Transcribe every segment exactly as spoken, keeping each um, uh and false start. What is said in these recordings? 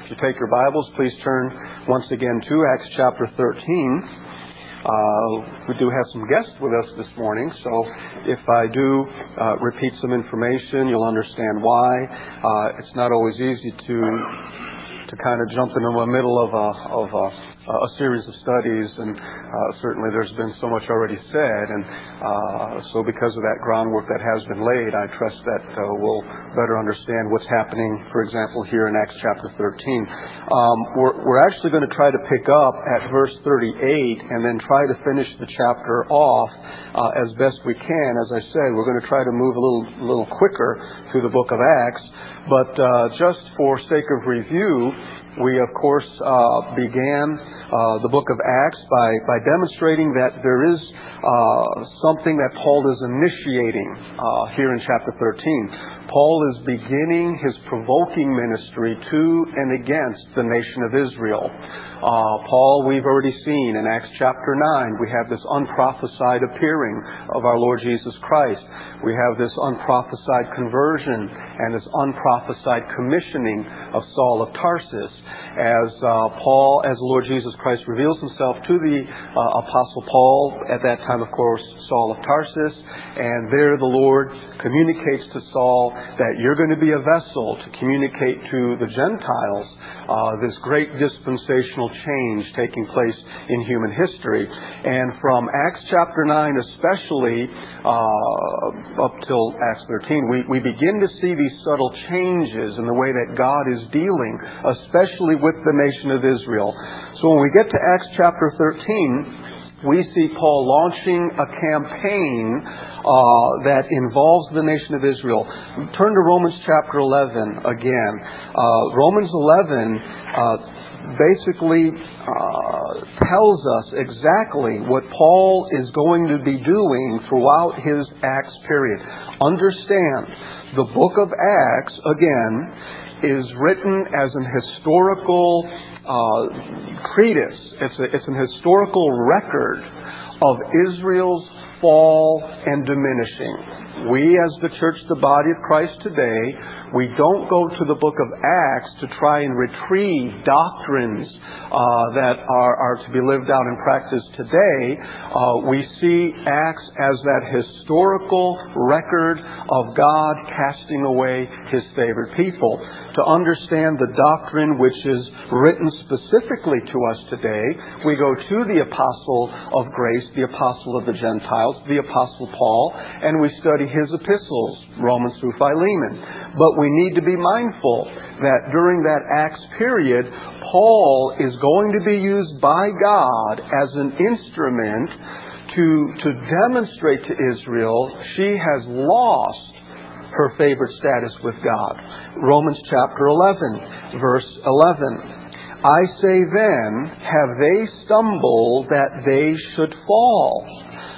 If you take your Bibles, please turn once again to Acts chapter thirteen. Uh, we do have some guests with us this morning, so if I do uh, repeat some information, you'll understand why. Uh, it's not always easy to to kind of jump into the middle of a of a, a series of studies, and uh, certainly there's been so much already said, and uh, so because of that groundwork that has been laid, I trust that uh, we'll better understand what's happening, for example, here in Acts chapter thirteen. Um, we're, we're actually going to try to pick up at verse thirty-eight and then try to finish the chapter off uh, as best we can. As I said, we're going to try to move a little, little quicker through the book of Acts, but uh, just for sake of review, we, of course, uh, began uh, the book of Acts by, by demonstrating that there is uh, something that Paul is initiating uh, here in chapter thirteen. Paul is beginning his provoking ministry to and against the nation of Israel. Uh, Paul, we've already seen in Acts chapter nine, we have this unprophesied appearing of our Lord Jesus Christ. We have this unprophesied conversion and this unprophesied commissioning of Saul of Tarsus. As uh, Paul, as the Lord Jesus Christ reveals himself to the uh, Apostle Paul, at that time, of course, Saul of Tarsus, and there the Lord communicates to Saul that you're going to be a vessel to communicate to the Gentiles uh, this great dispensational change taking place in human history. And from Acts chapter nine especially, uh, up till Acts thirteen, we, we begin to see these subtle changes in the way that God is dealing, especially with the nation of Israel. So when we get to Acts chapter thirteen, we see Paul launching a campaign uh, that involves the nation of Israel. Turn to Romans chapter eleven again. Uh, Romans eleven uh, basically uh, tells us exactly what Paul is going to be doing throughout his Acts period. Understand, the book of Acts, again, is written as an historical uh, treatise. It's, a, it's an historical record of Israel's fall and diminishing. We, as the church, the body of Christ today, we don't go to the book of Acts to try and retrieve doctrines uh, that are, are to be lived out and practiced today. Uh, we see Acts as that historical record of God casting away His favored people. To understand the doctrine which is written specifically to us today, we go to the apostle of grace, the apostle of the Gentiles, the apostle Paul, and we study his epistles, Romans through Philemon. But we need to be mindful that during that Acts period, Paul is going to be used by God as an instrument to, to demonstrate to Israel she has lost her favored status with God. Romans chapter eleven, verse eleven. I say then, have they stumbled that they should fall?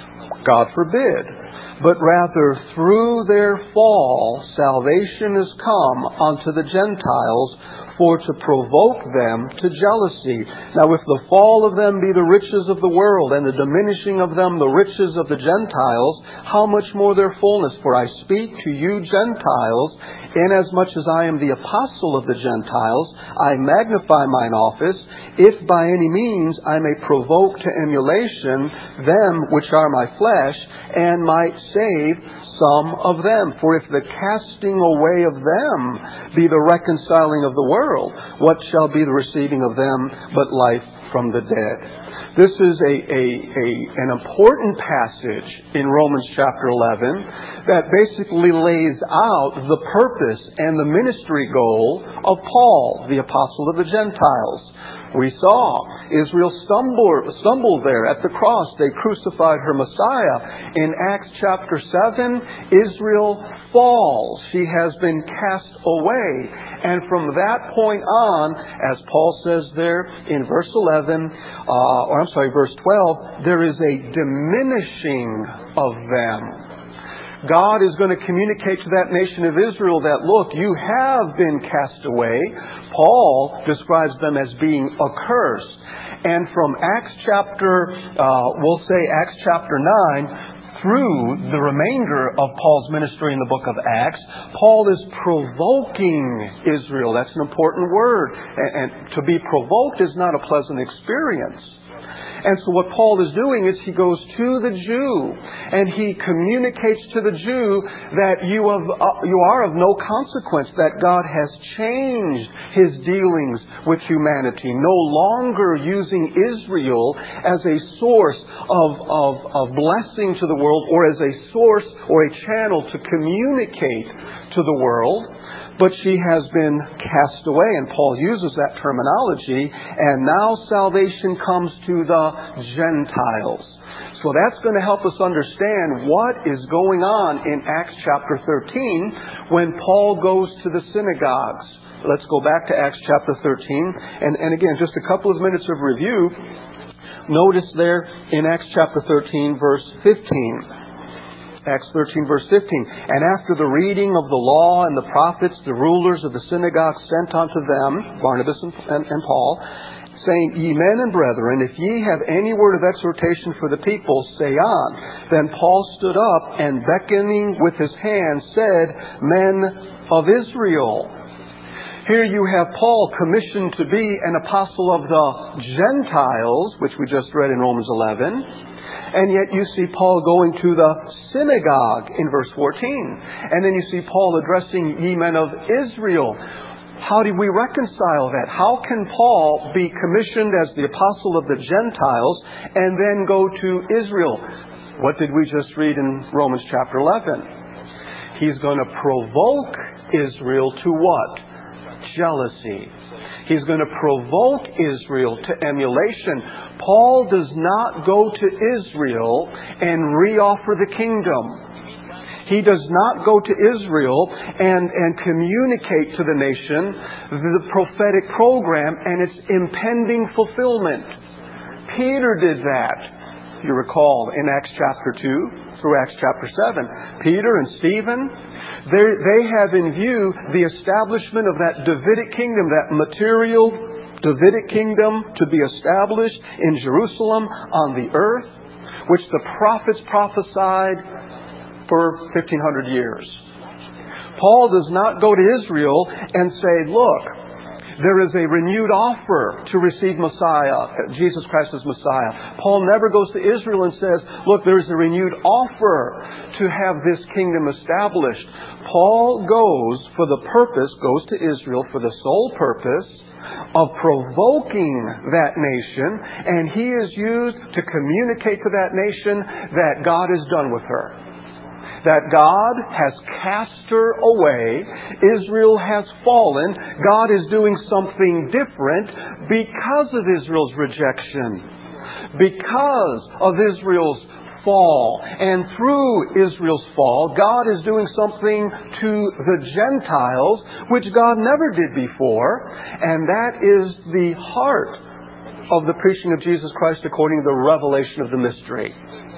God forbid. But rather through their fall, salvation is come unto the Gentiles, for to provoke them to jealousy. Now if the fall of them be the riches of the world, and the diminishing of them the riches of the Gentiles, how much more their fullness? For I speak to you Gentiles, inasmuch as I am the apostle of the Gentiles, I magnify mine office, if by any means I may provoke to emulation them which are my flesh, and might save some of them. For if the casting away of them be the reconciling of the world, what shall be the receiving of them but life from the dead? This is a, a, a an important passage in Romans chapter eleven that basically lays out the purpose and the ministry goal of Paul, the apostle of the Gentiles. We saw Israel stumble, stumble there at the cross. They crucified her Messiah. In Acts chapter seven, Israel falls. She has been cast away. And from that point on, as Paul says there in verse eleven, uh, or I'm sorry, verse twelve, there is a diminishing of them. God is going to communicate to that nation of Israel that, look, you have been cast away. Paul describes them as being accursed. And from Acts chapter, uh, we'll say Acts chapter nine, through the remainder of Paul's ministry in the book of Acts, Paul is provoking Israel. That's an important word. And, and to be provoked is not a pleasant experience. And so what Paul is doing is he goes to the Jew and he communicates to the Jew that you, have, uh, you are of no consequence, that God has changed His dealings with humanity, no longer using Israel as a source of, of, of blessing to the world or as a source or a channel to communicate to the world. But she has been cast away, and Paul uses that terminology, and now salvation comes to the Gentiles. So that's going to help us understand what is going on in Acts chapter thirteen when Paul goes to the synagogues. Let's go back to Acts chapter thirteen, and, and again, just a couple of minutes of review. Notice there in Acts chapter thirteen, verse fifteen. Acts thirteen, verse fifteen. And after the reading of the law and the prophets, the rulers of the synagogue sent unto them, Barnabas and, and, and Paul, saying, Ye men and brethren, if ye have any word of exhortation for the people, say on. Then Paul stood up and beckoning with his hand said, Men of Israel. Here you have Paul commissioned to be an apostle of the Gentiles, which we just read in Romans eleven. And yet you see Paul going to the synagogue in verse fourteen. And then you see Paul addressing ye men of Israel. How do we reconcile that? How can Paul be commissioned as the apostle of the Gentiles and then go to Israel? What did we just read in Romans chapter eleven? He's going to provoke Israel to what? Jealousy. He's going to provoke Israel to emulation. Paul does not go to Israel and re-offer the kingdom. He does not go to Israel and, and communicate to the nation the prophetic program and its impending fulfillment. Peter did that, you recall, in Acts chapter two through Acts chapter seven. Peter and Stephen, they have in view the establishment of that Davidic kingdom, that material Davidic kingdom to be established in Jerusalem on the earth, which the prophets prophesied for fifteen hundred years. Paul does not go to Israel and say, look, there is a renewed offer to receive Messiah, Jesus Christ as Messiah. Paul never goes to Israel and says, look, there is a renewed offer to have this kingdom established. Paul goes for the purpose, goes to Israel for the sole purpose of provoking that nation, and he is used to communicate to that nation that God is done with her. That God has cast her away. Israel has fallen. God is doing something different because of Israel's rejection. Because of Israel's fall. And through Israel's fall, God is doing something to the Gentiles, which God never did before. And that is the heart of the preaching of Jesus Christ according to the revelation of the mystery.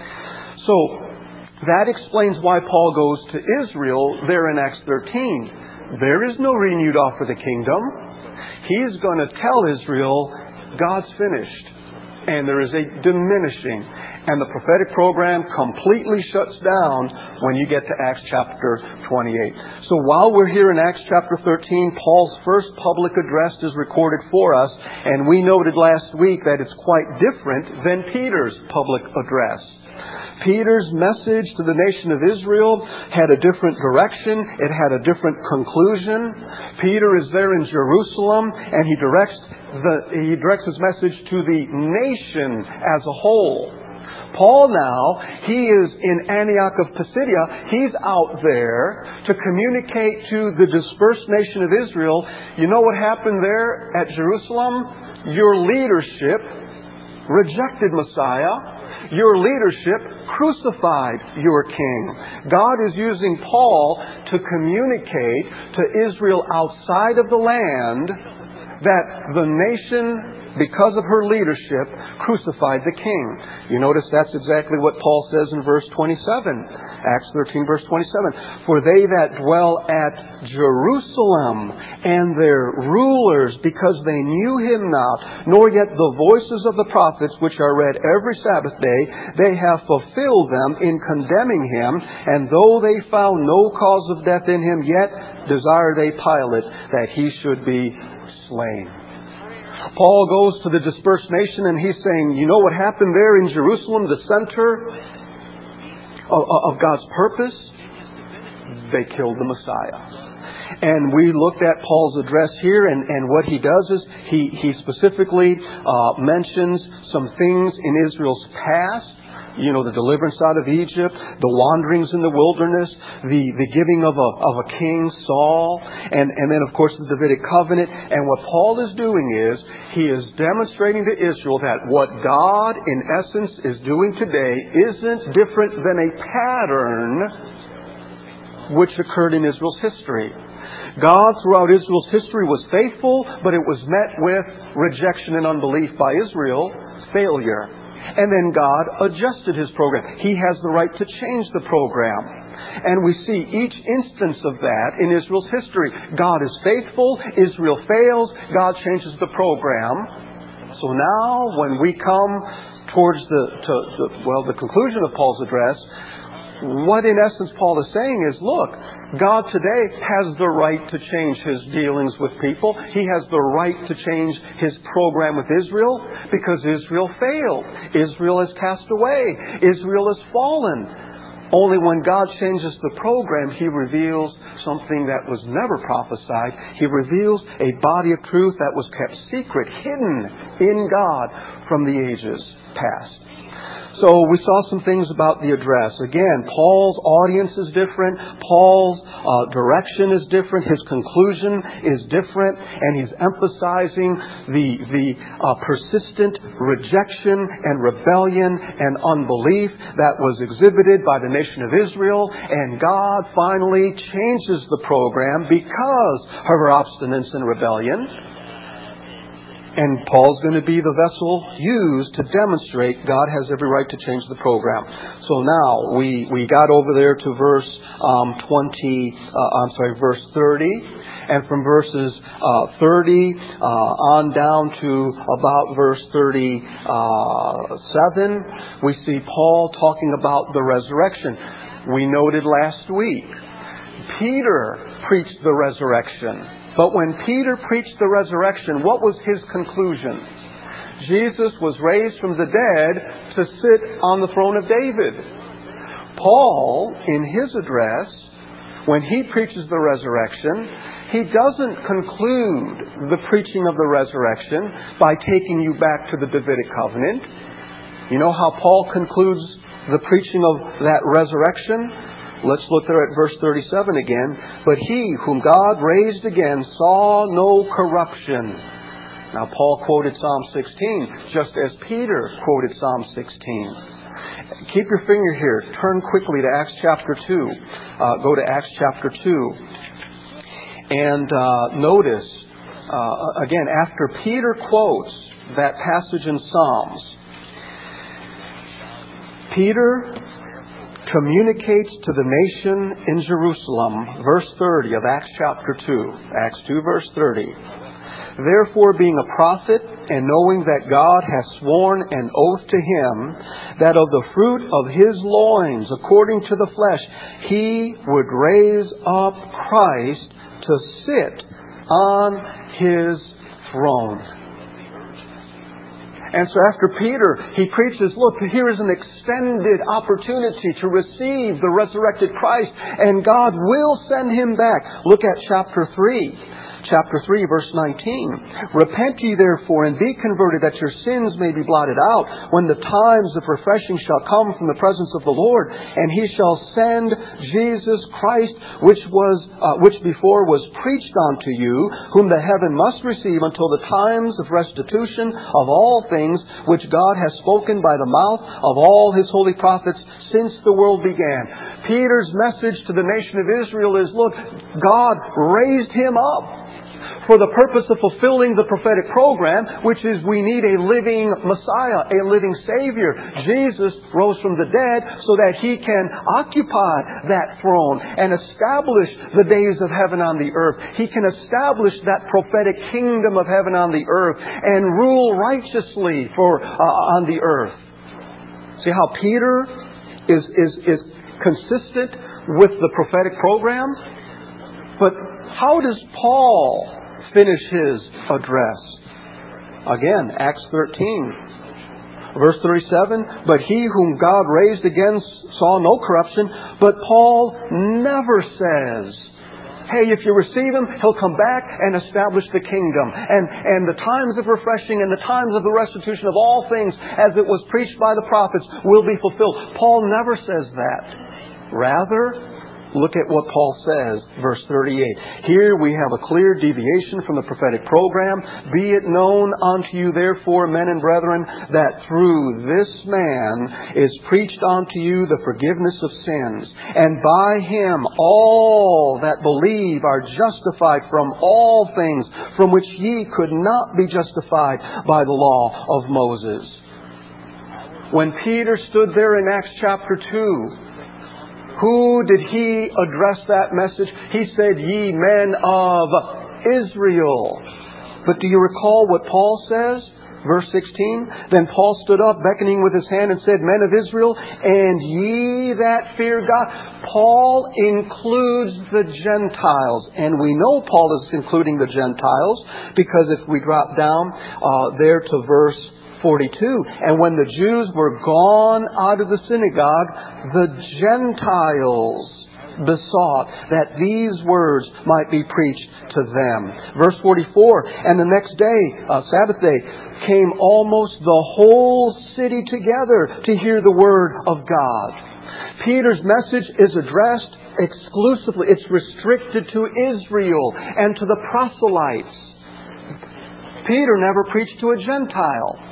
So, that explains why Paul goes to Israel there in Acts thirteen. There is no renewed offer of the kingdom. He's going to tell Israel, God's finished. And there is a diminishing. And the prophetic program completely shuts down when you get to Acts chapter twenty-eight. So while we're here in Acts chapter thirteen, Paul's first public address is recorded for us. And we noted last week that it's quite different than Peter's public address. Peter's message to the nation of Israel had a different direction. It had a different conclusion. Peter is there in Jerusalem, and he directs the, he directs his message to the nation as a whole. Paul now, he is in Antioch of Pisidia. He's out there to communicate to the dispersed nation of Israel. You know what happened there at Jerusalem? Your leadership rejected Messiah. Your leadership crucified your king. God is using Paul to communicate to Israel outside of the land that the nation, because of her leadership, crucified the king. You notice that's exactly what Paul says in verse twenty-seven. Acts thirteen, verse twenty-seven. For they that dwell at Jerusalem and their rulers, because they knew him not, nor yet the voices of the prophets, which are read every Sabbath day, they have fulfilled them in condemning him. And though they found no cause of death in him, yet desire they Pilate that he should be slain. Paul goes to the dispersed nation and he's saying, you know what happened there in Jerusalem, the center of, of God's purpose? They killed the Messiah. And we looked at Paul's address here, and, and what he does is he, he specifically uh, mentions some things in Israel's past. You know, the deliverance out of Egypt, the wanderings in the wilderness, the, the giving of a, of a king, Saul, and, and then, of course, the Davidic covenant. And what Paul is doing is, he is demonstrating to Israel that what God, in essence, is doing today isn't different than a pattern which occurred in Israel's history. God, throughout Israel's history, was faithful, but it was met with rejection and unbelief by Israel, failure. And then God adjusted His program. He has the right to change the program. And we see each instance of that in Israel's history. God is faithful, Israel fails, God changes the program. So now, when we come towards the, to, the well, the conclusion of Paul's address, what in essence Paul is saying is, look, God today has the right to change His dealings with people. He has the right to change His program with Israel because Israel failed. Israel is cast away. Israel has fallen. Only when God changes the program, He reveals something that was never prophesied. He reveals a body of truth that was kept secret, hidden in God from the ages past. So we saw some things about the address. Again, Paul's audience is different. Paul's uh, direction is different. His conclusion is different. And he's emphasizing the, the uh, persistent rejection and rebellion and unbelief that was exhibited by the nation of Israel. And God finally changes the program because of her obstinance and rebellion. And Paul's going to be the vessel used to demonstrate God has every right to change the program. So now we, we got over there to verse um, twenty. Uh, I'm sorry, verse thirty, and from verses uh, thirty uh, on down to about verse thirty-seven, we see Paul talking about the resurrection. We noted last week, Peter preached the resurrection. But when Peter preached the resurrection, what was his conclusion? Jesus was raised from the dead to sit on the throne of David. Paul, in his address, when he preaches the resurrection, he doesn't conclude the preaching of the resurrection by taking you back to the Davidic covenant. You know how Paul concludes the preaching of that resurrection? Let's look there at verse thirty-seven again. But he whom God raised again saw no corruption. Now Paul quoted Psalm sixteen, just as Peter quoted Psalm sixteen. Keep your finger here. Turn quickly to Acts chapter two. Uh, go to Acts chapter two. And uh, notice, uh, again, after Peter quotes that passage in Psalms, Peter communicates to the nation in Jerusalem, verse thirty of Acts chapter two. Acts two, verse thirty. Therefore, being a prophet, and knowing that God hath sworn an oath to him, that of the fruit of his loins, according to the flesh, he would raise up Christ to sit on his throne. And so after Peter, he preaches, look, here is an extended opportunity to receive the resurrected Christ, and God will send him back. Look at chapter three. Chapter three, verse nineteen. Repent ye therefore, and be converted, that your sins may be blotted out, when the times of refreshing shall come from the presence of the Lord, and he shall send Jesus Christ, which was uh, which before was preached unto you, whom the heaven must receive until the times of restitution of all things, which God has spoken by the mouth of all his holy prophets since the world began. Peter's message to the nation of Israel is, look, God raised him up for the purpose of fulfilling the prophetic program, which is we need a living Messiah, a living Savior. Jesus rose from the dead so that He can occupy that throne and establish the days of heaven on the earth. He can establish that prophetic kingdom of heaven on the earth and rule righteously for uh, on the earth. See how Peter is, is, is consistent with the prophetic program? But how does Paul finish his address? Again, Acts thirteen, verse thirty-seven, but he whom God raised again saw no corruption, but Paul never says, hey, if you receive Him, He'll come back and establish the kingdom. And, and the times of refreshing and the times of the restitution of all things, as it was preached by the prophets, will be fulfilled. Paul never says that. Rather, look at what Paul says, verse thirty-eight. Here we have a clear deviation from the prophetic program. Be it known unto you, therefore, men and brethren, that through this man is preached unto you the forgiveness of sins. And by Him all that believe are justified from all things from which ye could not be justified by the law of Moses. When Peter stood there in Acts chapter two, who did he address that message? He said, ye men of Israel. But do you recall what Paul says? Verse sixteen, then Paul stood up, beckoning with his hand, and said, men of Israel, and ye that fear God. Paul includes the Gentiles. And we know Paul is including the Gentiles, because if we drop down uh, there to verse forty-two, and when the Jews were gone out of the synagogue, the Gentiles besought that these words might be preached to them. Verse forty-four, and the next day, uh, Sabbath day, came almost the whole city together to hear the word of God. Peter's message is addressed exclusively, it's restricted to Israel and to the proselytes. Peter never preached to a Gentile.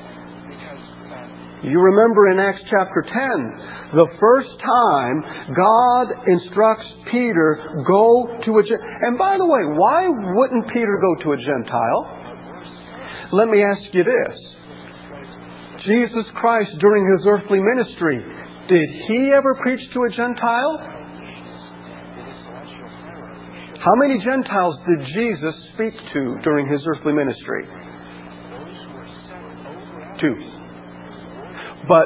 You remember in Acts chapter ten, the first time God instructs Peter, go to a Gentile. And by the way, why wouldn't Peter go to a Gentile? Let me ask you this. Jesus Christ, during His earthly ministry, did He ever preach to a Gentile? How many Gentiles did Jesus speak to during His earthly ministry? Two. But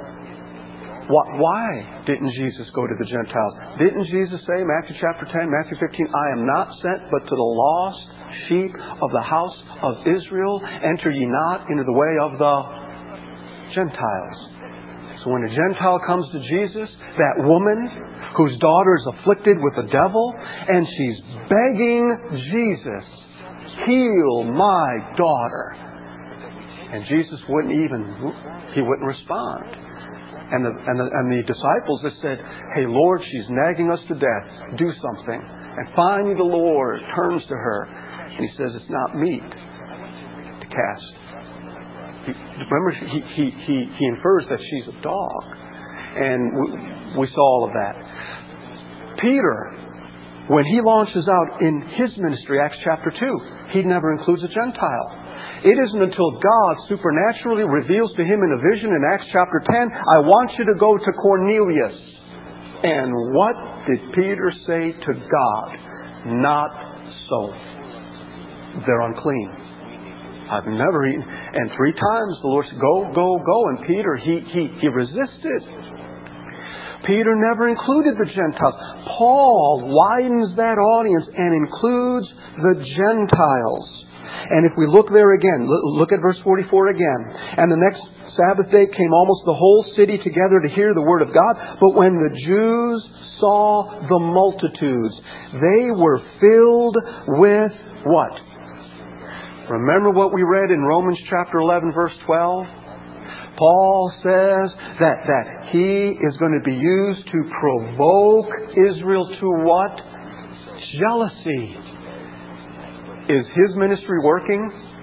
why didn't Jesus go to the Gentiles? Didn't Jesus say, Matthew chapter ten, Matthew fifteen, I am not sent but to the lost sheep of the house of Israel. Enter ye not into the way of the Gentiles. So when a Gentile comes to Jesus, that woman whose daughter is afflicted with the devil, and she's begging Jesus, heal my daughter. And Jesus wouldn't even, He wouldn't respond. And the, and the, and the disciples just said, hey, Lord, she's nagging us to death. Do something. And finally the Lord turns to her and He says, it's not meet to cast. He, remember, he, he, he, he infers that she's a dog. And we, we saw all of that. Peter, when he launches out in his ministry, Acts chapter two, he never includes a Gentile. It isn't until God supernaturally reveals to him in a vision in Acts chapter ten, I want you to go to Cornelius. And what did Peter say to God? Not so. They're unclean. I've never eaten. And three times the Lord said, go, go, go. And Peter, he, he, he resisted. Peter never included the Gentiles. Paul widens that audience and includes the Gentiles. And if we look there again, look at verse forty-four again. And the next Sabbath day came almost the whole city together to hear the word of God. But when the Jews saw the multitudes, they were filled with what? Remember what we read in Romans chapter eleven, verse twelve? Paul says that, that he is going to be used to provoke Israel to what? Jealousy. Is his ministry working?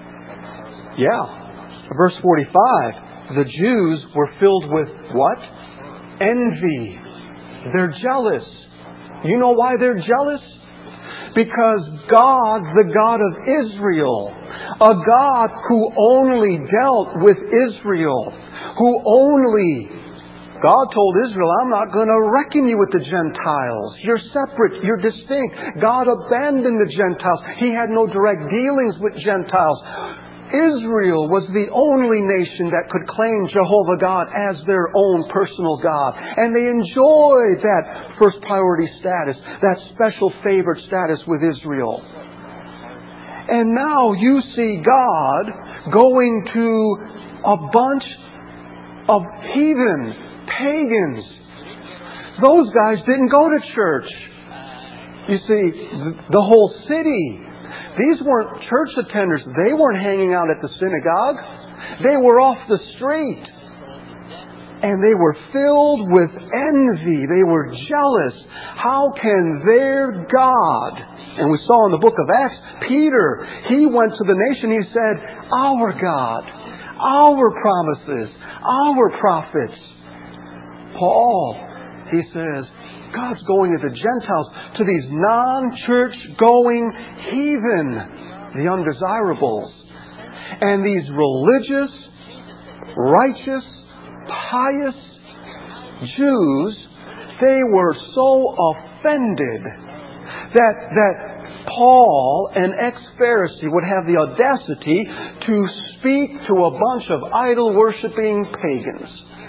Yeah. Verse forty-five, the Jews were filled with what? Envy. They're jealous. You know why they're jealous? Because God, the God of Israel, a God who only dealt with Israel, who only, God told Israel, I'm not going to reckon you with the Gentiles. You're separate. You're distinct. God abandoned the Gentiles. He had no direct dealings with Gentiles. Israel was the only nation that could claim Jehovah God as their own personal God. And they enjoyed that first priority status, that special favored status with Israel. And now you see God going to a bunch of heathen, pagans. Those guys didn't go to church. You see, the whole city, these weren't church attenders. They weren't hanging out at the synagogue. They were off the street. And they were filled with envy. They were jealous. How can their God... And we saw in the book of Acts, Peter, he went to the nation, he said, our God, our promises, our prophets. Paul, he says, God's going to the Gentiles, to these non-church going heathen, the undesirables. And these religious, righteous, pious Jews, they were so offended that, that Paul, an ex-Pharisee, would have the audacity to speak to a bunch of idol-worshipping pagans.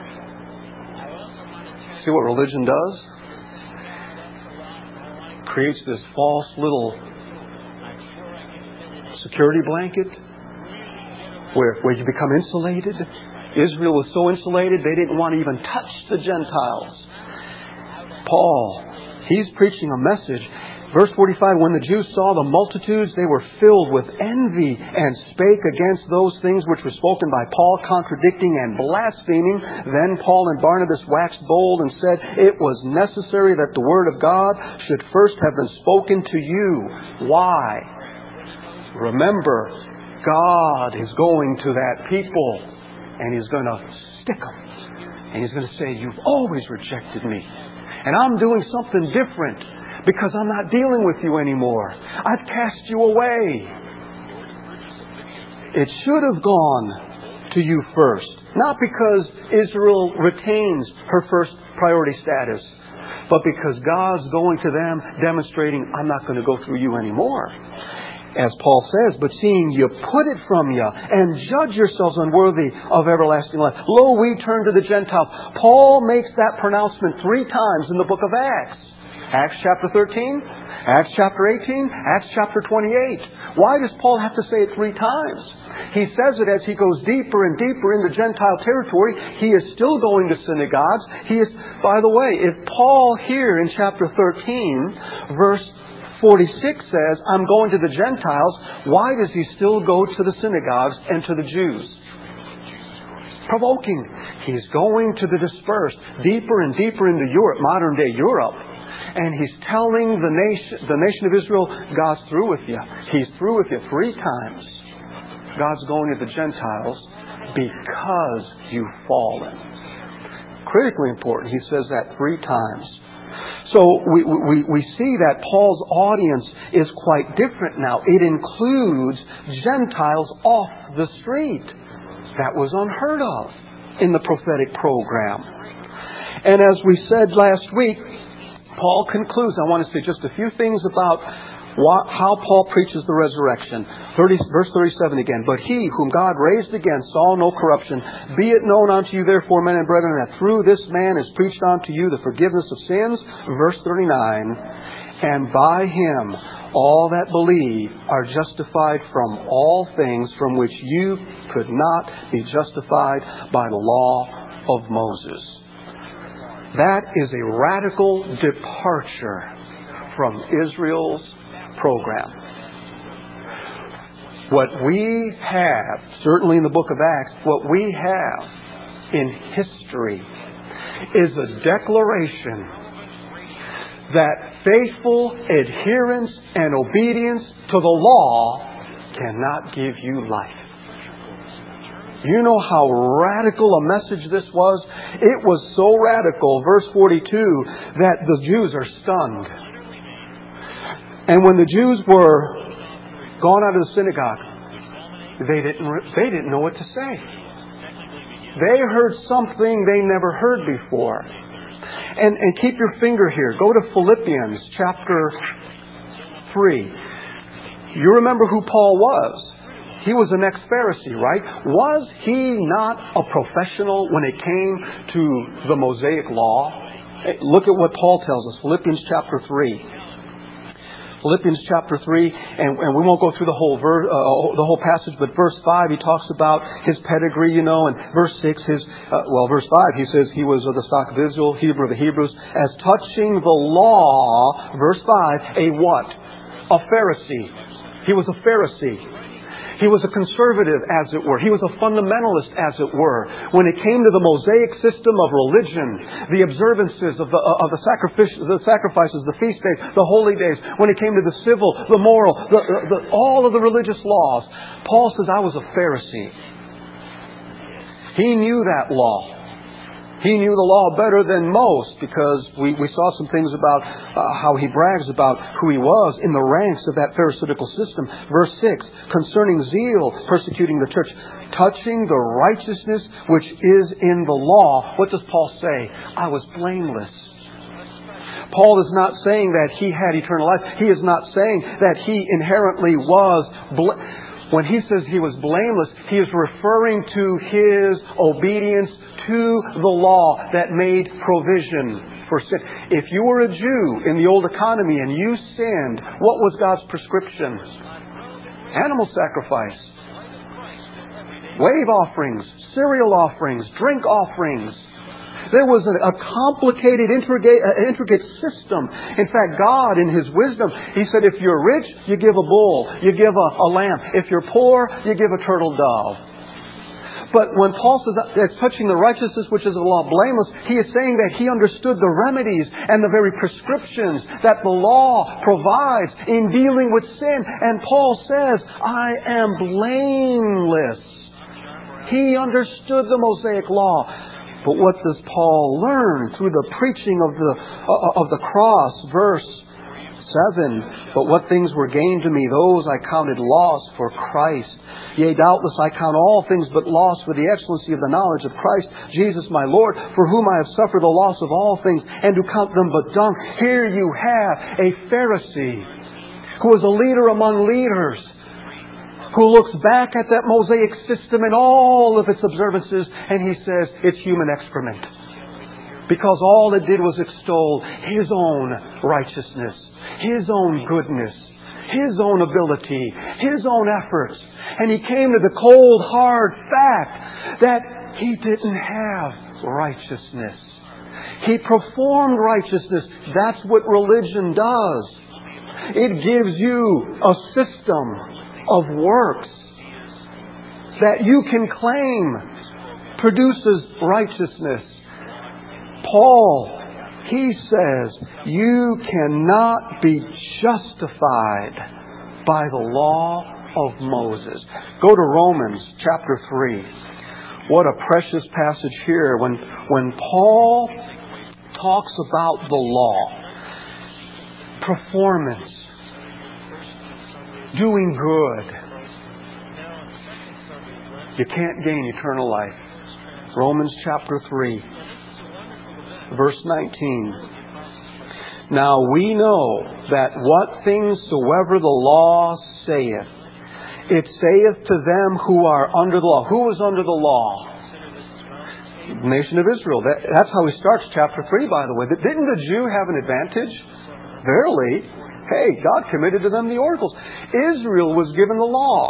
See what religion does? Creates this false little security blanket where, where you become insulated. Israel was so insulated they didn't want to even touch the Gentiles. Paul, he's preaching a message. Verse forty-five, when the Jews saw the multitudes, they were filled with envy and spake against those things which were spoken by Paul, contradicting and blaspheming. Then Paul and Barnabas waxed bold and said, it was necessary that the word of God should first have been spoken to you. Why? Remember, God is going to that people and He's going to stick them. And He's going to say, you've always rejected me. And I'm doing something different. Because I'm not dealing with you anymore. I've cast you away. It should have gone to you first. Not because Israel retains her first priority status, but because God's going to them demonstrating, I'm not going to go through you anymore. As Paul says, but seeing you put it from you and judge yourselves unworthy of everlasting life. Lo, we turn to the Gentiles. Paul makes that pronouncement three times in the book of Acts. Acts chapter thirteen, Acts chapter eighteen, Acts chapter twenty-eight. Why does Paul have to say it three times? He says it as he goes deeper and deeper into Gentile territory. He is still going to synagogues. He is, by the way, if Paul here in chapter thirteen, verse forty-six says, I'm going to the Gentiles, why does he still go to the synagogues and to the Jews? Provoking. He's going to the dispersed, deeper and deeper into Europe, modern day Europe. And He's telling the nation, the nation of Israel, God's through with you. He's through with you three times. God's going to the Gentiles because you've fallen. Critically important. He says that three times. So we, we, we see that Paul's audience is quite different now. It includes Gentiles off the street. That was unheard of in the prophetic program. And as we said last week, Paul concludes. I want to say just a few things about what, how Paul preaches the resurrection. thirty, verse thirty-seven again. But He whom God raised again saw no corruption. Be it known unto you therefore, men and brethren, that through this man is preached unto you the forgiveness of sins. Verse thirty-nine. And by Him all that believe are justified from all things from which you could not be justified by the law of Moses. That is a radical departure from Israel's program. What we have, certainly in the book of Acts, what we have in history is a declaration that faithful adherence and obedience to the law cannot give you life. You know how radical a message this was? It was so radical, verse forty-two, that the Jews are stunned. And when the Jews were gone out of the synagogue, they didn't, they didn't know what to say. They heard something they never heard before. And, and keep your finger here. Go to Philippians chapter three. You remember who Paul was. He was an ex-Pharisee, right? Was he not a professional when it came to the Mosaic law? Look at what Paul tells us. Philippians chapter three. Philippians chapter three, and, and we won't go through the whole ver, uh, the whole passage, but verse five, he talks about his pedigree, you know, and verse six, his, uh, well, verse five, he says he was of the stock of Israel, Hebrew of the Hebrews, as touching the law, verse five, a what? A Pharisee. He was a Pharisee. He was a conservative, as it were. He was a fundamentalist, as it were. When it came to the Mosaic system of religion, the observances of the, of the, sacrifice, the sacrifices, the feast days, the holy days, when it came to the civil, the moral, the, the, the, all of the religious laws, Paul says, I was a Pharisee. He knew that law. He knew the law better than most because we, we saw some things about uh, how he brags about who he was in the ranks of that Pharisaical system. Verse six, concerning zeal, persecuting the church, touching the righteousness which is in the law. What does Paul say? I was blameless. Paul is not saying that he had eternal life. He is not saying that he inherently was blameless. When he says he was blameless, he is referring to his obedience to the law that made provision for sin. If you were a Jew in the old economy and you sinned, what was God's prescription? Animal sacrifice, wave offerings, cereal offerings, drink offerings. There was a, a complicated, intricate, uh, intricate system. In fact, God, in His wisdom, He said, if you're rich, you give a bull, you give a, a lamb. If you're poor, you give a turtle dove. But when Paul says that it's touching the righteousness which is the law blameless, he is saying that he understood the remedies and the very prescriptions that the law provides in dealing with sin. And Paul says, I am blameless. He understood the Mosaic law. But what does Paul learn through the preaching of the uh, of the cross? Verse seven, but what things were gained to me, those I counted loss for Christ. Yea, doubtless I count all things but loss for the excellency of the knowledge of Christ Jesus my Lord, for whom I have suffered the loss of all things, and to count them but dung. Here you have a Pharisee who was a leader among leaders, who looks back at that Mosaic system and all of its observances, and he says, it's human excrement. Because all it did was extol his own righteousness, his own goodness, his own ability, his own efforts. And he came to the cold, hard fact that he didn't have righteousness. He performed righteousness. That's what religion does. It gives you a system of works that you can claim produces righteousness. Paul, he says, you cannot be justified by the law of Moses. Go to Romans chapter three. What a precious passage here when, when Paul talks about the law, performance, doing good. You can't gain eternal life. Romans chapter three, verse nineteen. Now we know that what things soever the law saith, it saith to them who are under the law. Who is under the law? The nation of Israel. That, that's how he starts chapter three, by the way. Didn't the Jew have an advantage? Verily. Hey, God committed to them the oracles. Israel was given the law.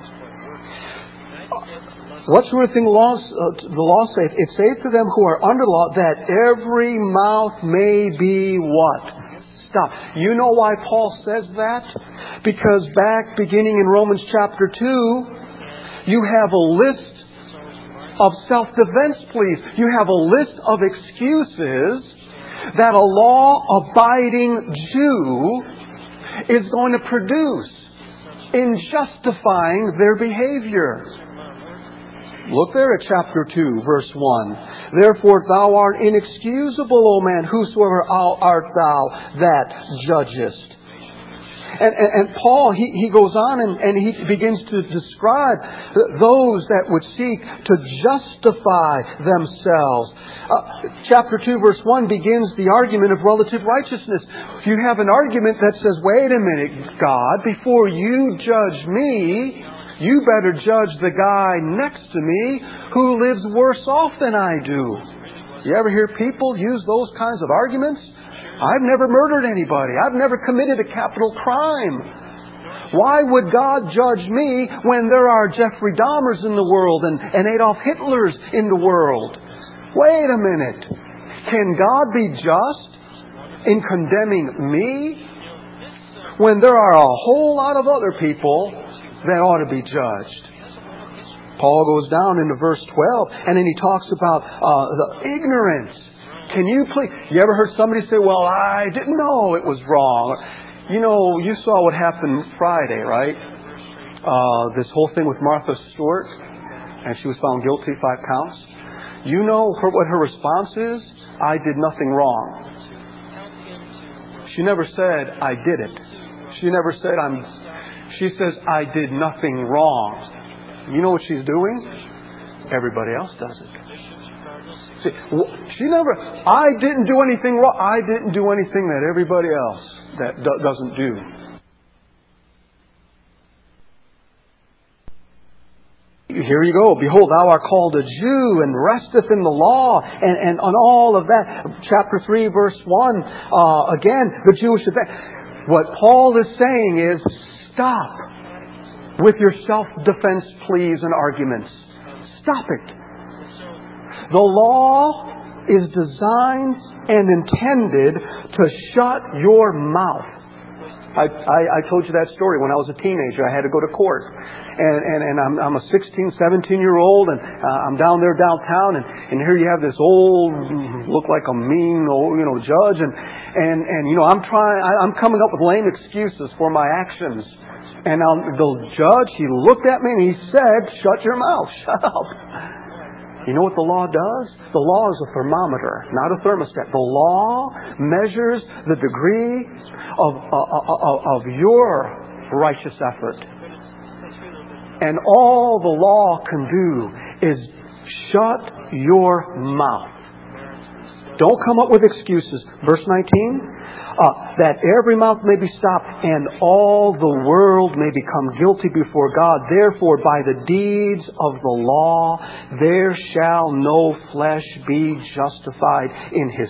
What sort of thing the law, uh, the law saith? It saith to them who are under the law that every mouth may be what? Stop. You know why Paul says that? Because back beginning in Romans chapter two, you have a list of self-defense pleas. You have a list of excuses that a law-abiding Jew is going to produce in justifying their behavior. Look there at chapter two, verse one. Therefore thou art inexcusable, O man, whosoever art thou that judgest. And, and, and Paul, he, he goes on and, and he begins to describe those that would seek to justify themselves. Uh, chapter two, verse one begins the argument of relative righteousness. If you have an argument that says, wait a minute, God, before you judge me, you better judge the guy next to me who lives worse off than I do. You ever hear people use those kinds of arguments? I've never murdered anybody. I've never committed a capital crime. Why would God judge me when there are Jeffrey Dahmers in the world and, and Adolf Hitlers in the world? Wait a minute. Can God be just in condemning me when there are a whole lot of other people that ought to be judged? Paul goes down into verse twelve and then he talks about uh, the ignorance. Can you please... You ever heard somebody say, well, I didn't know it was wrong. You know, you saw what happened Friday, right? Uh, this whole thing with Martha Stewart, and she was found guilty, five counts. You know her, what her response is? I did nothing wrong. She never said, I did it. She never said, I'm... She says, I did nothing wrong. You know what she's doing? Everybody else does it. See, she never, I didn't do anything wrong. I didn't do anything that everybody else that do- doesn't do. Here you go. Behold, thou art called a Jew and resteth in the law and, and on all of that. Chapter three, verse one. Uh, again, the Jewish event. What Paul is saying is, stop with your self-defense pleas and arguments. Stop it. The law is designed and intended to shut your mouth. I, I, I told you that story when I was a teenager. I had to go to court. And, and, and I'm, I'm a sixteen, seventeen year old and uh, I'm down there downtown and, and here you have this old, look like a mean old, you know, judge and, and, and you know, I'm trying, I, I'm coming up with lame excuses for my actions. And now the judge, he looked at me and he said, shut your mouth, shut up. You know what the law does? The law is a thermometer, not a thermostat. The law measures the degree of, uh, of, of your righteous effort. And all the law can do is shut your mouth. Don't come up with excuses. Verse nineteen. Uh, that every mouth may be stopped and all the world may become guilty before God. Therefore, by the deeds of the law, there shall no flesh be justified in His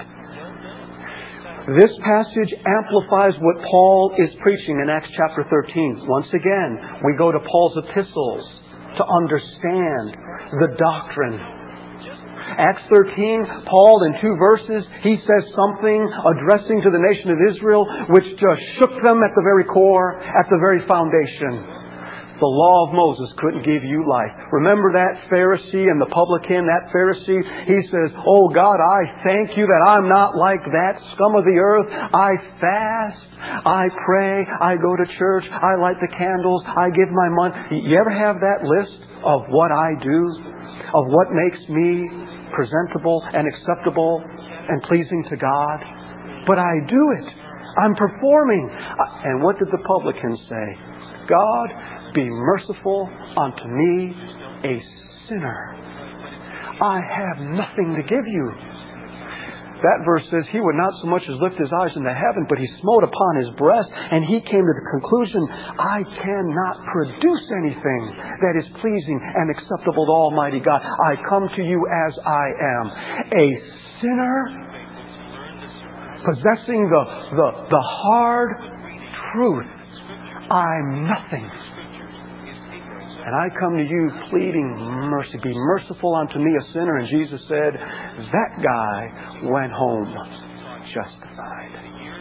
sight. This passage amplifies what Paul is preaching in Acts chapter thirteen. Once again, we go to Paul's epistles to understand the doctrine. Acts thirteen, Paul in two verses, he says something addressing to the nation of Israel which just shook them at the very core, at the very foundation. The law of Moses couldn't give you life. Remember that Pharisee and the publican, that Pharisee? He says, oh God, I thank you that I'm not like that scum of the earth. I fast, I pray, I go to church, I light the candles, I give my money. You ever have that list of what I do? Of what makes me presentable and acceptable and pleasing to God? But I do it. I'm performing. And what did the publican say? God, be merciful unto me, a sinner. I have nothing to give you. That verse says he would not so much as lift his eyes into heaven, but he smote upon his breast, and he came to the conclusion, I cannot produce anything that is pleasing and acceptable to Almighty God. I come to you as I am, a sinner, possessing the, the, the hard truth. I'm nothing. And I come to you pleading mercy. Be merciful unto me, a sinner. And Jesus said, that guy went home justified.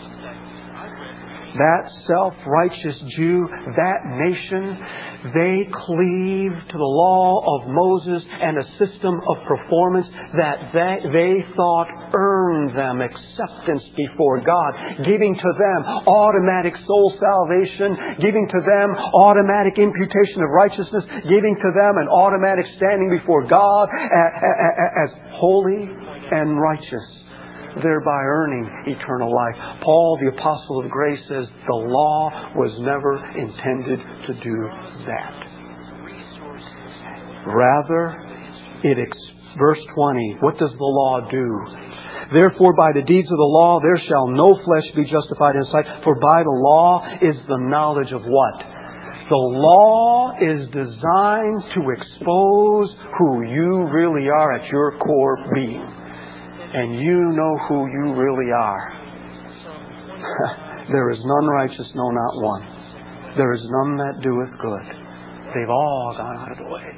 That self-righteous Jew, that nation, they cleave to the law of Moses and a system of performance that they, they thought earned them acceptance before God, giving to them automatic soul salvation, giving to them automatic imputation of righteousness, giving to them an automatic standing before God as holy and righteous. thereby earning eternal life. Paul, the apostle of grace, says the law was never intended to do that. Rather, it ex- verse twenty, what does the law do? Therefore, by the deeds of the law, there shall no flesh be justified in His sight. For by the law is the knowledge of what? The law is designed to expose who you really are at your core being. And you know who you really are. There is none righteous, no, not one. There is none that doeth good. They've all gone out of the way.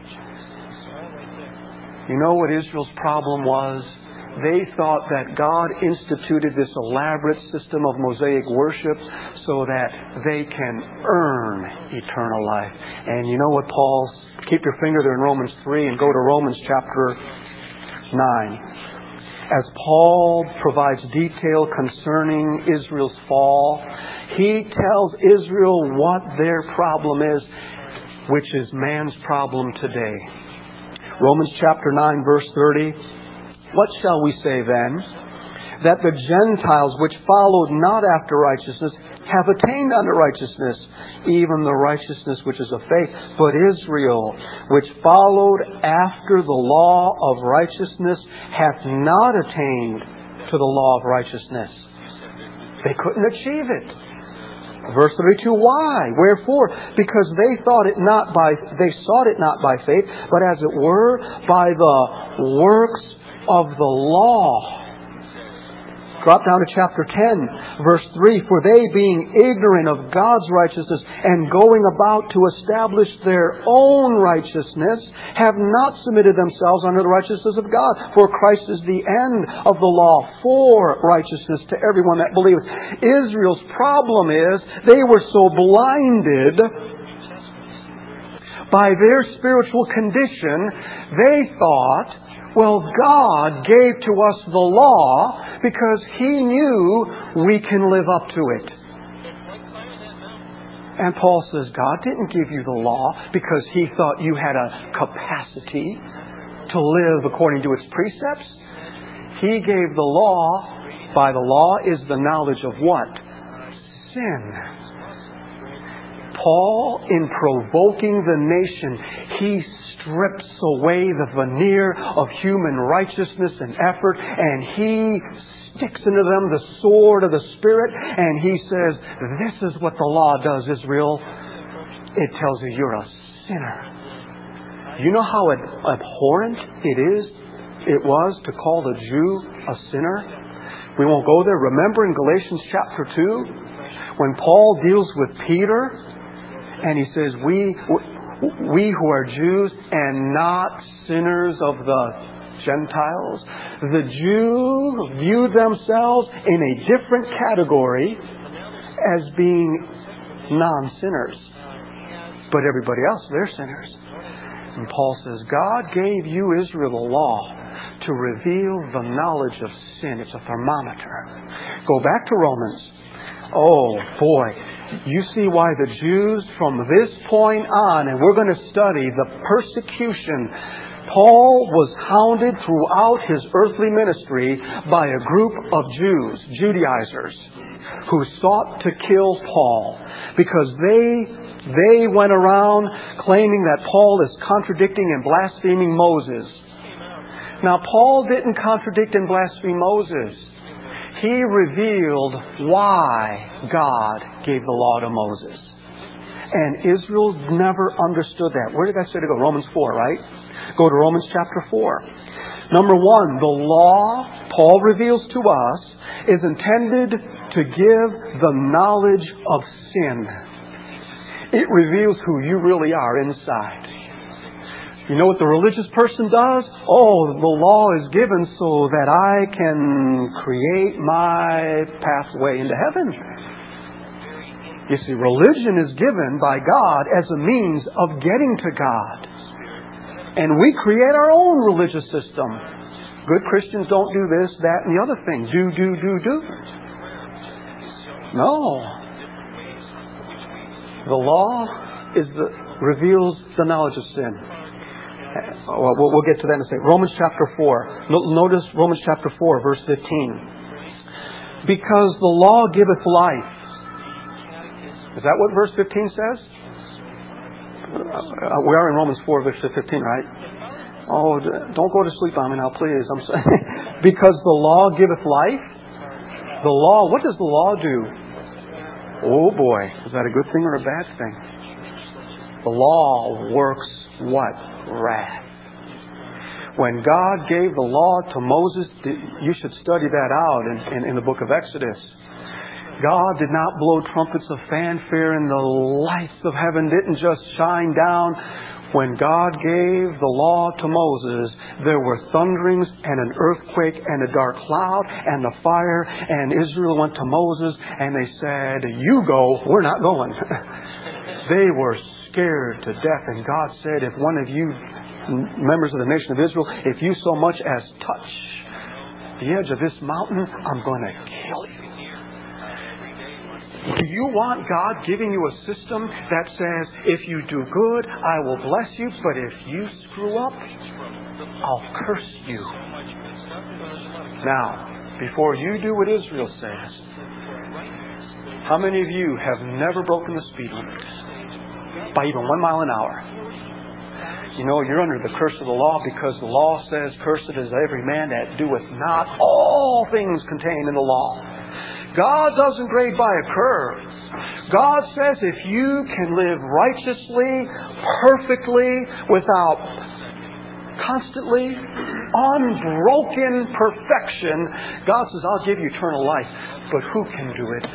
You know what Israel's problem was? They thought that God instituted this elaborate system of Mosaic worship so that they can earn eternal life. And you know what Paul, keep your finger there in Romans three and go to Romans chapter nine. As Paul provides detail concerning Israel's fall, he tells Israel what their problem is, which is man's problem today. Romans chapter nine verse thirty. What shall we say then? That the Gentiles which followed not after righteousness have attained unto righteousness, even the righteousness which is of faith. But Israel, which followed after the law of righteousness, hath not attained to the law of righteousness. They couldn't achieve it. Verse thirty-two, why? Wherefore? Because they thought it not by, they sought it not by faith, but as it were, by the works of the law. Drop down to chapter ten, verse three. For they, being ignorant of God's righteousness and going about to establish their own righteousness, have not submitted themselves unto the righteousness of God. For Christ is the end of the law for righteousness to everyone that believeth. Israel's problem is they were so blinded by their spiritual condition, they thought, well, God gave to us the law because He knew we can live up to it. And Paul says, God didn't give you the law because He thought you had a capacity to live according to its precepts. He gave the law. By the law is the knowledge of what? Sin. Paul, in provoking the nation, he strips away the veneer of human righteousness and effort, and he sticks into them the sword of the Spirit, and he says, this is what the law does, Israel. It tells you you're a sinner. You know how abhorrent it is, it was to call the Jew a sinner? We won't go there. Remember in Galatians chapter two, when Paul deals with Peter, and he says, we... We who are Jews and not sinners of the Gentiles. The Jew viewed themselves in a different category as being non-sinners. But everybody else, they're sinners. And Paul says, God gave you, Israel, the law to reveal the knowledge of sin. It's a thermometer. Go back to Romans. Oh, boy. You see why the Jews from this point on, and we're going to study the persecution. Paul was hounded throughout his earthly ministry by a group of Jews, Judaizers, who sought to kill Paul because they they went around claiming that Paul is contradicting and blaspheming Moses. Now, Paul didn't contradict and blaspheme Moses. He revealed why God gave the law to Moses. And Israel never understood that. Where did I say to go? Romans four, right? Go to Romans chapter four. Number one, the law, Paul reveals to us, is intended to give the knowledge of sin. It reveals who you really are inside. You know what the religious person does? Oh, the law is given so that I can create my pathway into heaven. You see, religion is given by God as a means of getting to God. And we create our own religious system. Good Christians don't do this, that, and the other thing. Do, do, do, do. No. The law is the, reveals the knowledge of sin. Well, we'll get to that in a second. Romans chapter four. Notice Romans chapter four, verse fifteen. Because the law giveth life. Is that what verse fifteen says? Uh, we are in Romans four, verse fifteen, right? Oh, don't go to sleep on me now, please. I'm saying, because the law giveth life. The law, what does the law do? Oh boy, is that a good thing or a bad thing? The law works what? Wrath. When God gave the law to Moses, you should study that out in, in, in the book of Exodus. God did not blow trumpets of fanfare and the lights of heaven didn't just shine down. When God gave the law to Moses, there were thunderings and an earthquake and a dark cloud and the fire, and Israel went to Moses and they said, "You go, we're not going." They were scared to death, and God said, "If one of you members of the nation of Israel, if you so much as touch the edge of this mountain, I'm going to kill you." Do you want God giving you a system that says, if you do good, I will bless you, but if you screw up, I'll curse you? Now, before you do what Israel says, how many of you have never broken the speed limit by even one mile an hour? You know, you're under the curse of the law because the law says, "Cursed is every man that doeth not all things contained in the law." God doesn't grade by a curve. God says if you can live righteously, perfectly, without constantly, unbroken perfection, God says, "I'll give you eternal life." But who can do it?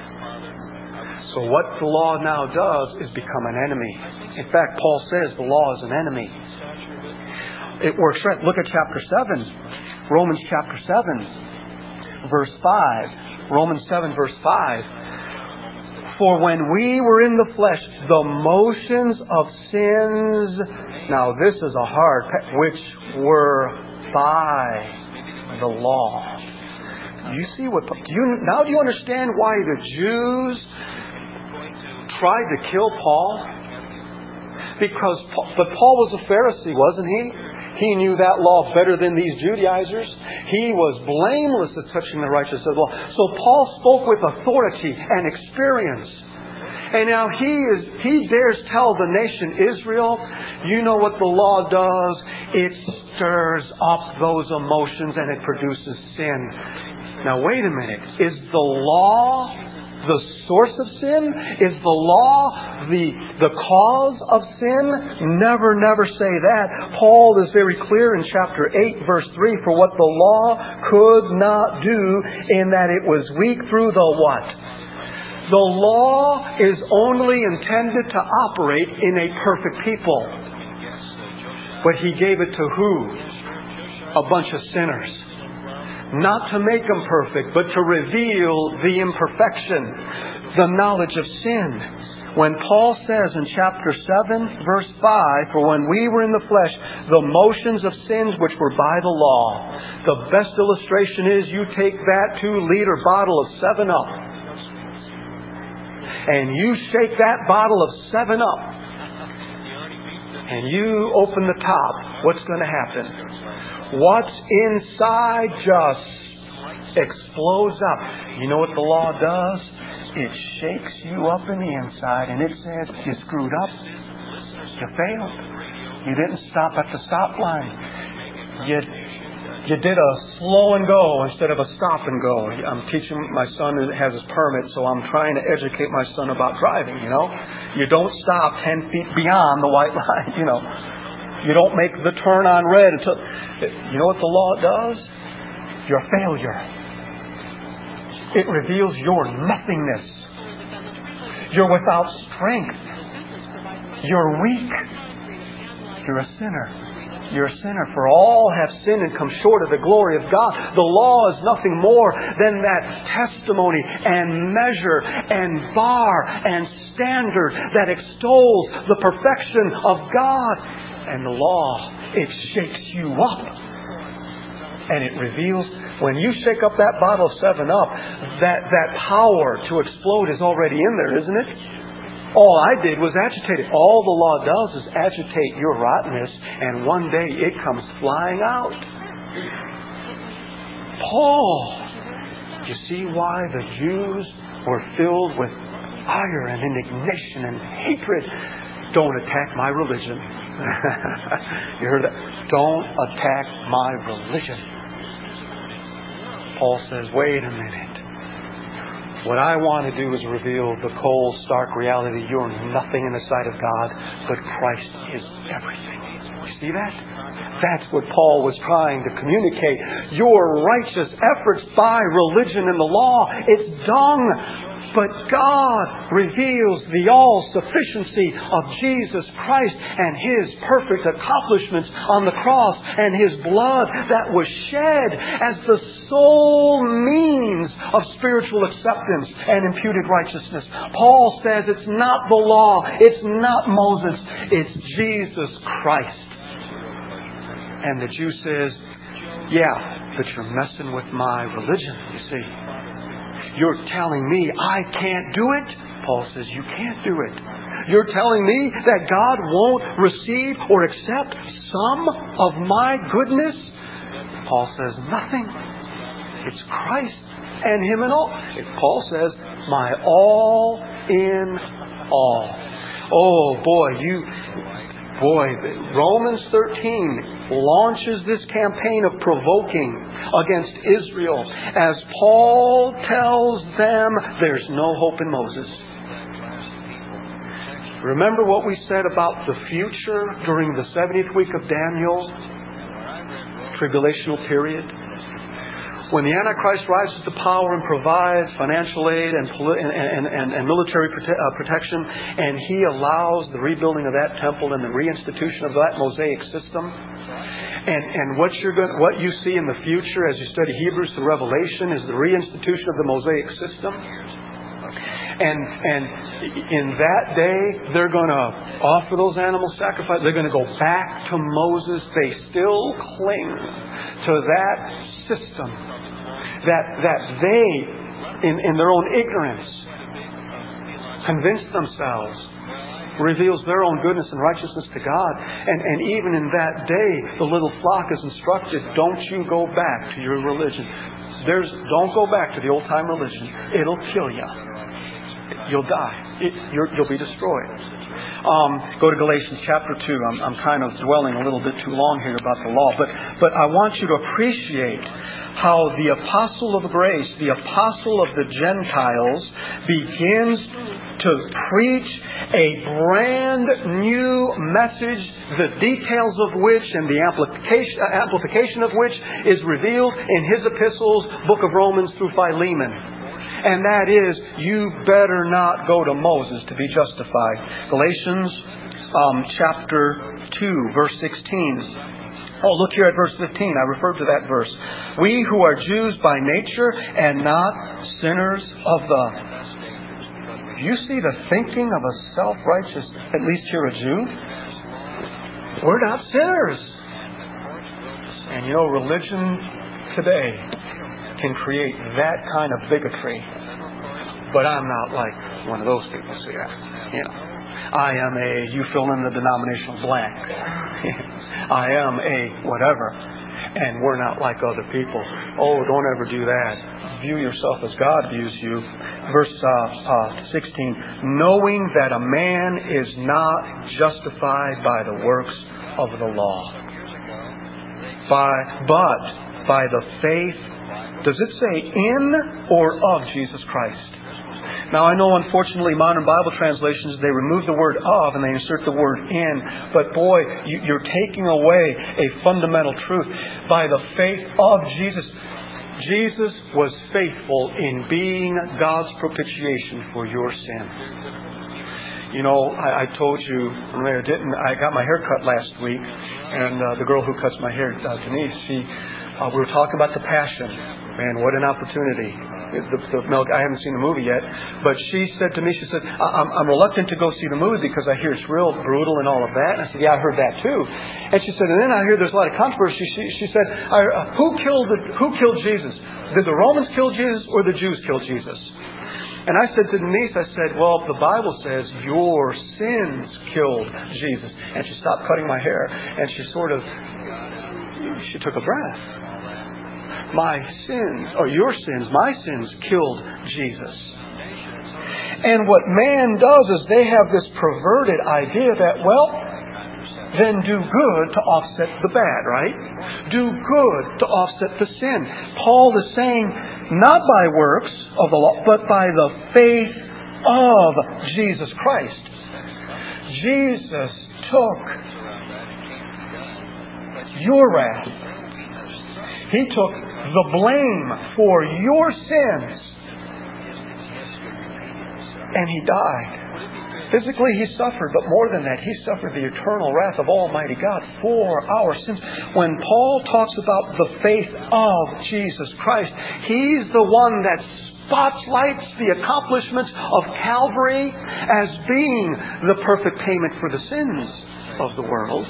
So what the law now does is become an enemy. In fact, Paul says the law is an enemy. It works right. Look at chapter seven. Romans chapter seven, verse five. Romans seven, verse five. For when we were in the flesh, the motions of sins, now this is a hard, which were by the law. Do you see what, do you, now do you understand why the Jews tried to kill Paul? Because, but Paul was a Pharisee, wasn't he? He knew that law better than these Judaizers. He was blameless at touching the righteousness of the law. So Paul spoke with authority and experience. And now he is he dares tell the nation Israel, you know what the law does? It stirs up those emotions and it produces sin. Now wait a minute. Is the law the source of sin? Is the law the, the cause of sin? Never, never say that. Paul is very clear in chapter eight, verse three, for what the law could not do, in that it was weak through the what? The law is only intended to operate in a perfect people. But He gave it to who? A bunch of sinners. Not to make them perfect, but to reveal the imperfection, the knowledge of sin. When Paul says in chapter seven, verse five, for when we were in the flesh, the motions of sins which were by the law. The best illustration is you take that two liter bottle of seven up and you shake that bottle of seven up and you open the top. What's going to happen? What's inside just explodes up. You know what the law does? It shakes you up in the inside and it says, you screwed up. You failed. You didn't stop at the stop line. You, you did a slow and go instead of a stop and go. I'm teaching my son who has his permit, so I'm trying to educate my son about driving, you know. You don't stop ten feet beyond the white line, you know. You don't make the turn on red until... You know what the law does? Your failure. It reveals your nothingness. You're without strength. You're weak. You're a sinner. You're a sinner. For all have sinned and come short of the glory of God. The law is nothing more than that testimony and measure and bar and standard that extols the perfection of God. And the law, it shakes you up. And it reveals, when you shake up that bottle of seven up, that, that power to explode is already in there, isn't it? All I did was agitate it. All the law does is agitate your rottenness, and one day it comes flying out. Paul, You see why the Jews were filled with ire and indignation and hatred? Don't attack my religion. You heard that? Don't attack my religion. Paul says, wait a minute. What I want to do is reveal the cold, stark reality. You're nothing in the sight of God, but Christ is everything. You see that? That's what Paul was trying to communicate. Your righteous efforts by religion and the law, it's dung. But God reveals the all-sufficiency of Jesus Christ and His perfect accomplishments on the cross and His blood that was shed as the sole means of spiritual acceptance and imputed righteousness. Paul says it's not the law, it's not Moses, it's Jesus Christ. And the Jew says, yeah, but you're messing with my religion, you see. You're telling me I can't do it? Paul says, you can't do it. You're telling me that God won't receive or accept some of my goodness? Paul says, nothing. It's Christ and Him in all. Paul says, my all in all. Oh boy, you... Boy, Romans thirteen launches this campaign of provoking against Israel as Paul tells them there's no hope in Moses. Remember what we said about the future during the seventieth week of Daniel? Tribulational period. When the Antichrist rises to power and provides financial aid and, and, and, and military prote- uh, protection, and he allows the rebuilding of that temple and the reinstitution of that Mosaic system, and, and what, you're going, what you see in the future as you study Hebrews to Revelation is the reinstitution of the Mosaic system. And, and in that day, they're going to offer those animal sacrifices. They're going to go back to Moses. They still cling to that system. That, that they, in, in their own ignorance, convince themselves, reveals their own goodness and righteousness to God. And, and even in that day, the little flock is instructed, don't you go back to your religion. There's, don't go back to the old-time religion. It'll kill you. You'll die. It, you're, you'll be destroyed. Um, go to Galatians chapter two. I'm, I'm kind of dwelling a little bit too long here about the law. But, but I want you to appreciate how the apostle of grace, the apostle of the Gentiles, begins to preach a brand new message, the details of which and the application, amplification of which is revealed in his epistles, book of Romans through Philemon. And that is, you better not go to Moses to be justified. Galatians um, chapter two, verse sixteen. Oh, look here at verse fifteen. I referred to that verse. We who are Jews by nature and not sinners of the... Do you see the thinking of a self-righteous, at least here a Jew? We're not sinners. And you know, religion today can create that kind of bigotry. But I'm not like one of those people. See, I, you know, I am a, you fill in the denominational blank. I am a whatever. And we're not like other people. Oh, don't ever do that. View yourself as God views you. Verse uh, uh, sixteen. Knowing that a man is not justified by the works of the law, by but by the faith. Does it say in or of Jesus Christ? Now, I know, unfortunately, modern Bible translations, they remove the word of and they insert the word in. But boy, you, you're taking away a fundamental truth. By the faith of Jesus. Jesus was faithful in being God's propitiation for your sin. You know, I, I told you, I didn't. I got my hair cut last week, and uh, the girl who cuts my hair, uh, Denise, she, uh, we were talking about the Passion. Man, what an opportunity. The, the milk, I haven't seen the movie yet, but she said to me, she said, I'm, I'm reluctant to go see the movie because I hear it's real brutal and all of that. And I said, yeah, I heard that too. And she said, and then I hear there's a lot of controversy. She, she said, I, uh, who killed the, who killed Jesus? Did the Romans kill Jesus or the Jews kill Jesus? And I said to Denise, I said, well, the Bible says your sins killed Jesus. And she stopped cutting my hair and she sort of, she took a breath. my sins, or your sins, my sins, killed Jesus. And what man does is they have this perverted idea that, well, then do good to offset the bad, right? Do good to offset the sin. Paul is saying, not by works of the law, but by the faith of Jesus Christ. Jesus took your wrath. He took the blame for your sins. And He died. Physically He suffered, but more than that, He suffered the eternal wrath of Almighty God for our sins. When Paul talks about the faith of Jesus Christ, He's the one that spotlights the accomplishments of Calvary as being the perfect payment for the sins of the world.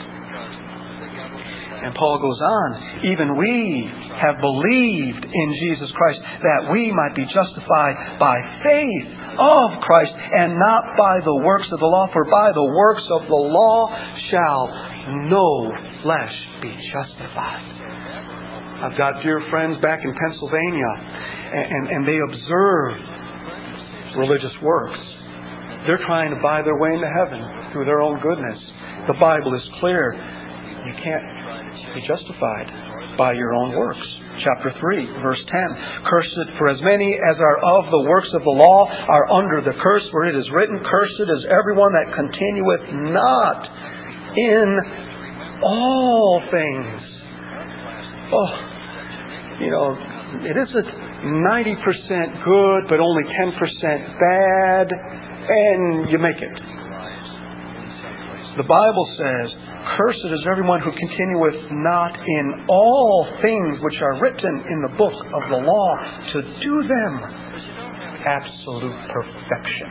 And Paul goes on, even we have believed in Jesus Christ that we might be justified by faith of Christ and not by the works of the law. For by the works of the law shall no flesh be justified. I've got dear friends back in Pennsylvania, and, and, and they observe religious works. They're trying to buy their way into heaven through their own goodness. The Bible is clear. You can't be justified by your own works. Chapter three, verse ten. Cursed, for as many as are of the works of the law are under the curse, for it is written, Cursed is everyone that continueth not in all things. Oh, you know, it isn't ninety percent good, but only ten percent bad, and you make it. The Bible says, Cursed is everyone who continueth not in all things which are written in the book of the law, to do them. Absolute perfection.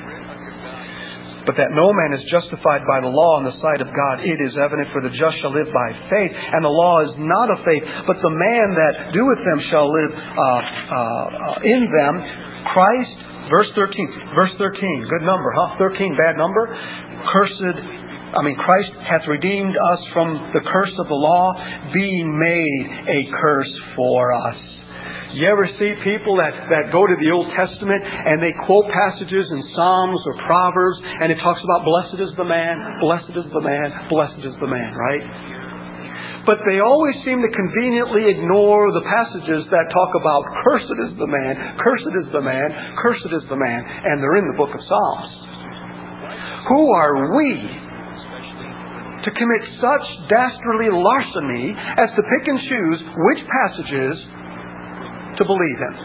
But that no man is justified by the law in the sight of God, it is evident, for the just shall live by faith. And the law is not of faith, but the man that doeth them shall live uh, uh, in them. Christ, verse thirteen. Verse thirteen, good number, huh? thirteen, bad number. Cursed I mean, Christ hath redeemed us from the curse of the law, being made a curse for us. You ever see people that, that go to the Old Testament and they quote passages in Psalms or Proverbs, and it talks about blessed is the man, blessed is the man, blessed is the man, right? But they always seem to conveniently ignore the passages that talk about cursed is the man, cursed is the man, cursed is the man, and they're in the book of Psalms. Who are we to commit such dastardly larceny as to pick and choose which passages to believe in?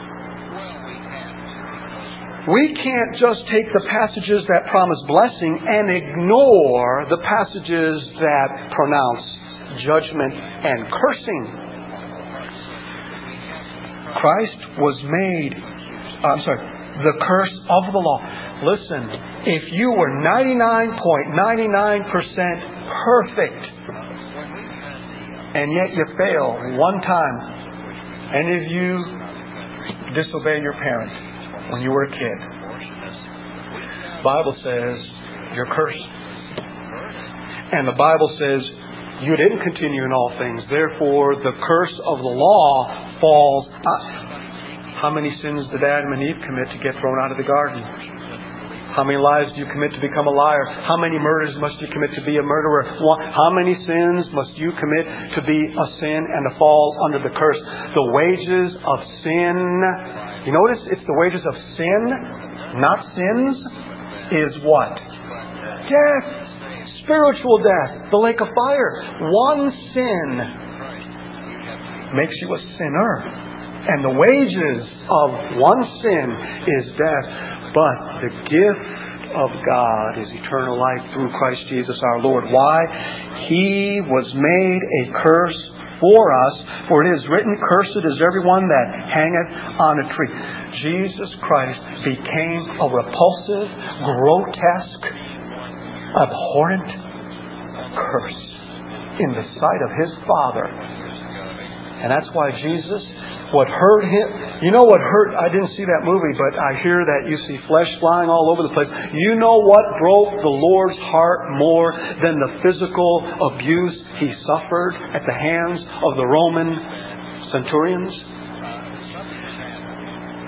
We can't just take the passages that promise blessing and ignore the passages that pronounce judgment and cursing. Christ was made, uh, I'm sorry, the curse of the law. Listen, if you were ninety-nine point nine nine percent perfect, and yet you fail one time, any of you disobey your parent when you were a kid, the Bible says you're cursed. And the Bible says you didn't continue in all things, therefore the curse of the law falls. How many sins did Adam and Eve commit to get thrown out of the garden? How many lies do you commit to become a liar? How many murders must you commit to be a murderer? How many sins must you commit to be a sin and to fall under the curse? The wages of sin, you notice it's the wages of sin, not sins, is what? Death. Spiritual death. The lake of fire. One sin makes you a sinner. And the wages of one sin is death. But the gift of God is eternal life through Christ Jesus our Lord. Why? He was made a curse for us, for it is written, Cursed is everyone that hangeth on a tree. Jesus Christ became a repulsive, grotesque, abhorrent curse in the sight of His Father. And that's why Jesus, what hurt Him, you know what hurt, I didn't see that movie, but I hear that you see flesh flying all over the place. You know what broke the Lord's heart more than the physical abuse He suffered at the hands of the Roman centurions?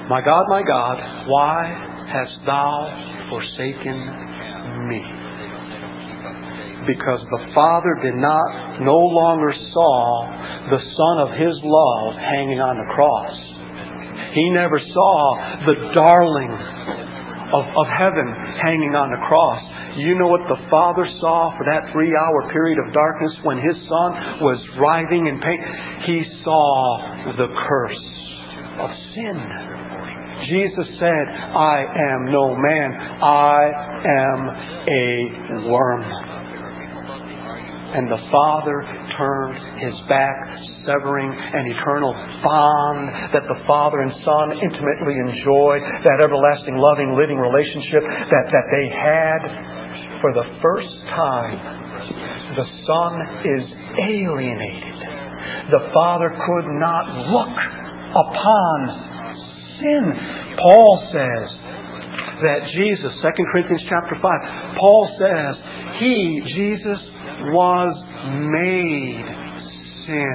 My God, my God, why hast thou forsaken me? Because the Father did not, no longer saw the Son of His love hanging on the cross. He never saw the darling of, of heaven hanging on the cross. You know what the Father saw for that three-hour period of darkness when His Son was writhing in pain? He saw the curse of sin. Jesus said, I am no man. I am a worm. And the Father turned His back, severing an eternal bond that the Father and Son intimately enjoyed, that everlasting, loving, living relationship that, that they had. For the first time, the Son is alienated. The Father could not look upon sin. Paul says that Jesus, Second Corinthians chapter five, Paul says, He, Jesus, was made sin.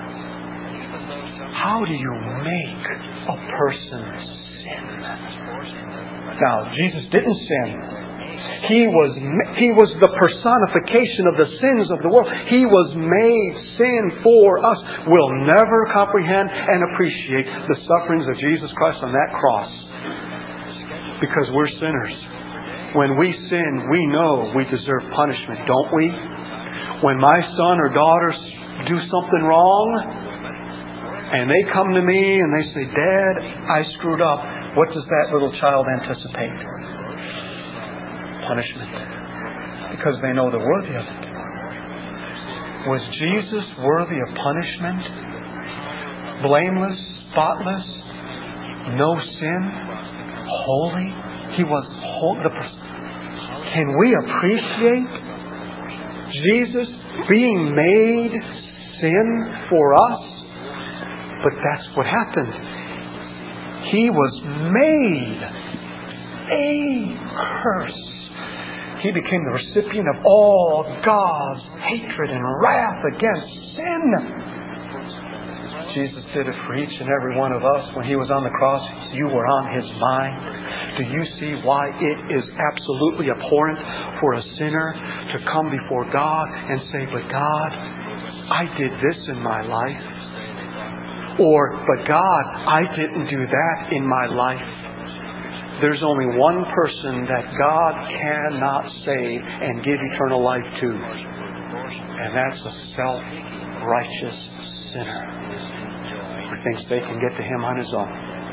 How do you make a person sin? Now, Jesus didn't sin. He was, he was the personification of the sins of the world. He was made sin for us. We'll never comprehend and appreciate the sufferings of Jesus Christ on that cross because we're sinners. When we sin, we know we deserve punishment, don't we? When my son or daughter do something wrong and they come to me and they say, Dad, I screwed up. What does that little child anticipate? Punishment. Because they know they're worthy of it. Was Jesus worthy of punishment? Blameless, spotless, no sin, holy. He was holy. Can we appreciate Jesus being made sin for us? But that's what happened. He was made a curse. He became the recipient of all God's hatred and wrath against sin. Jesus did it for each and every one of us. When He was on the cross, you were on His mind. Do you see why it is absolutely abhorrent for a sinner to come before God and say, but God, I did this in my life. Or, but God, I didn't do that in my life. There's only one person that God cannot save and give eternal life to. And that's a self-righteous sinner who thinks they can get to Him on his own.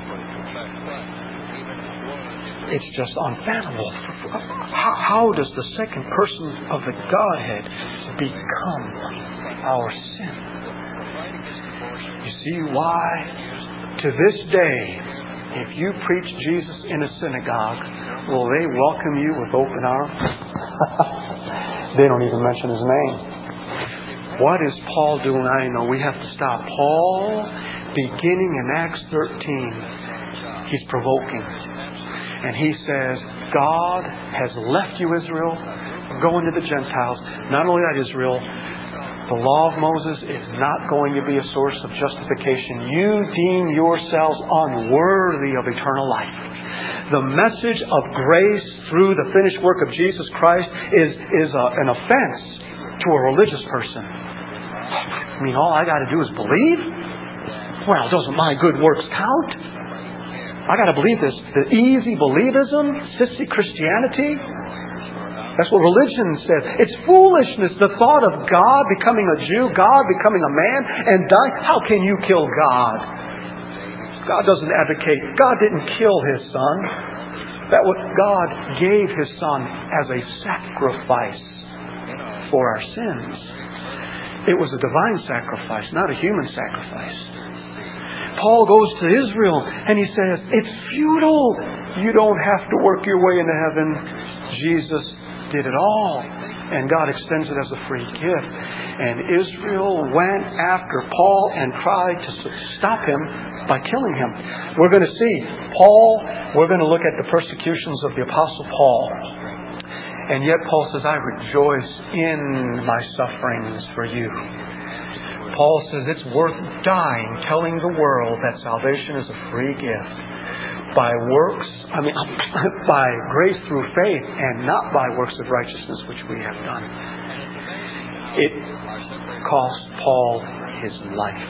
It's just unfathomable. How, how does the second person of the Godhead become our sin? You see why? To this day, if you preach Jesus in a synagogue, will they welcome you with open arms? They don't even mention His name. What is Paul doing? I know we have to stop. Paul, beginning in Acts thirteen, he's provoking. And he says, God has left you, Israel, go into the Gentiles. Not only that, Israel, the law of Moses is not going to be a source of justification. You deem yourselves unworthy of eternal life. The message of grace through the finished work of Jesus Christ is, is a, an offense to a religious person. I mean, all I got to do is believe? Well, doesn't my good works count? I got to believe this. The easy believism, sissy Christianity. That's what religion says. It's foolishness. The thought of God becoming a Jew, God becoming a man and dying. How can you kill God? God doesn't advocate. God didn't kill His Son. That was God gave His Son as a sacrifice for our sins. It was a divine sacrifice, not a human sacrifice. Paul goes to Israel and he says, it's futile. You don't have to work your way into heaven. Jesus did it all. And God extends it as a free gift. And Israel went after Paul and tried to stop him by killing him. We're going to see Paul, we're going to look at the persecutions of the Apostle Paul. And yet Paul says, I rejoice in my sufferings for you. Paul says it's worth dying telling the world that salvation is a free gift. By works, I mean, by grace through faith and not by works of righteousness which we have done. It cost Paul his life.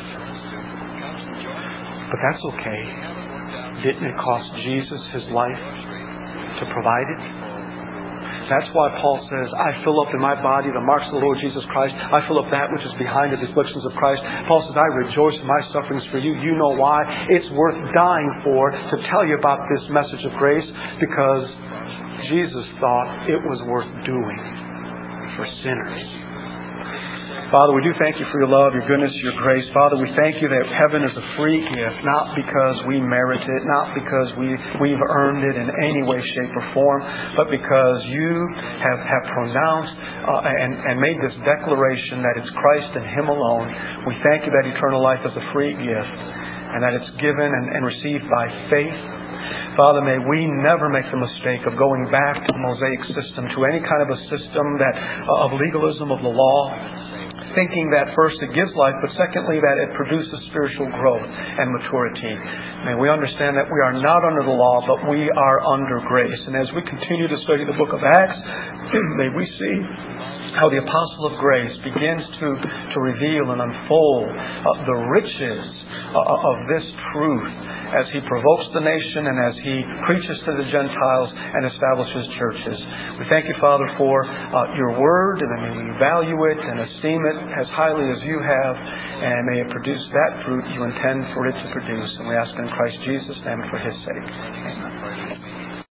But that's okay. Didn't it cost Jesus his life to provide it? That's why Paul says, I fill up in my body the marks of the Lord Jesus Christ. I fill up that which is behind the afflictions of Christ. Paul says, I rejoice in my sufferings for you. You know why. It's worth dying for to tell you about this message of grace, because Jesus thought it was worth doing for sinners. Father, we do thank you for your love, your goodness, your grace. Father, we thank you that heaven is a free gift, not because we merit it, not because we, we've earned it in any way, shape, or form, but because you have, have pronounced uh, and, and made this declaration that it's Christ and Him alone. We thank you that eternal life is a free gift and that it's given and, and received by faith. Father, may we never make the mistake of going back to the Mosaic system, to any kind of a system that uh, of legalism of the law, thinking that first it gives life, but secondly that it produces spiritual growth and maturity. May we understand that we are not under the law, but we are under grace. And as we continue to study the book of Acts, may we see how the apostle of grace begins to, to reveal and unfold uh, the riches uh, of this truth as he provokes the nation and as he preaches to the Gentiles and establishes churches. We thank you, Father, for uh, your word, and may we value it and esteem it as highly as you have, and may it produce that fruit you intend for it to produce. And we ask in Christ Jesus' name for His sake. Amen.